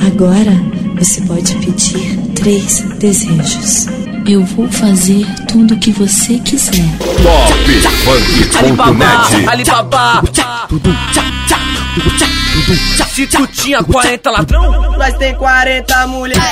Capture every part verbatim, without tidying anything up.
Agora você pode pedir três desejos. Eu vou fazer tudo o que você quiser. Top Funk ponto net. Alibaba, se tu tinha quarenta ladrão, nós tem quarenta mulher.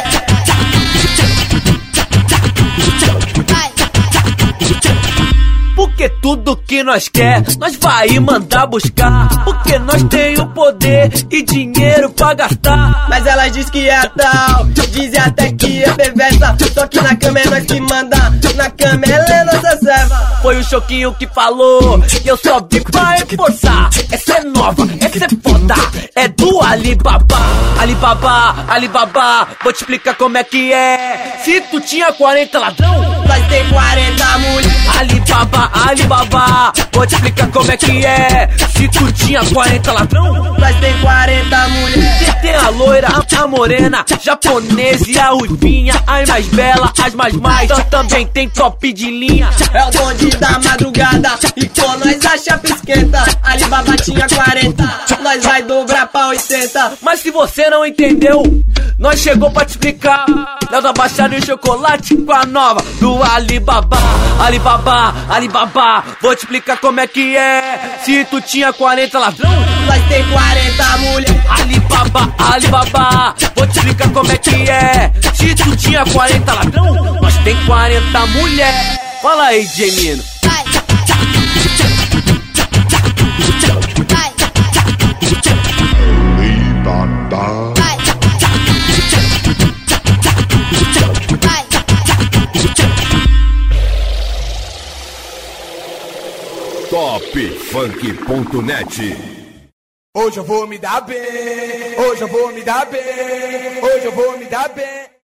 Porque tudo que nós quer, nós vai mandar buscar. Porque nós tem o poder e dinheiro pra gastar. Mas ela diz que é tal, dizem até que é perversa. Só que na cama é nós que manda, na cama ela é nossa serva. Foi o Choquinho que falou, que eu só vi pra reforçar. Essa é nova, essa é foda, é do Alibaba. Alibaba, Alibaba, vou te explicar como é que é. Se tu tinha quarenta ladrão, nós tem quarenta mulher. Alibaba, Alibaba, vou te explicar como é que é. Se tu tinha quarenta ladrão, nós tem quarenta mulher. Você tem a loira, a morena, japonesa e a ruivinha, as mais belas, as mais mais. Também tem top de linha. É o bonde da madrugada e com nós a chapa esquenta. Alibaba tinha quarenta, nós vai dobrar pra oitenta. Mas se você não entendeu, nós chegou pra te explicar. Léo da Baixada e o chocolate com a nova do Alibaba. Alibaba, Alibaba, vou te explicar como é que é. Se tu tinha quarenta ladrão, nós tem quarenta mulher. Alibaba, Alibaba, vou te explicar como é que é. Se tu tinha quarenta ladrão, nós tem quarenta mulher. Fala aí, Gemino. Top Funk ponto net. Hoje eu vou me dar bem, hoje eu vou me dar bem, hoje eu vou me dar bem.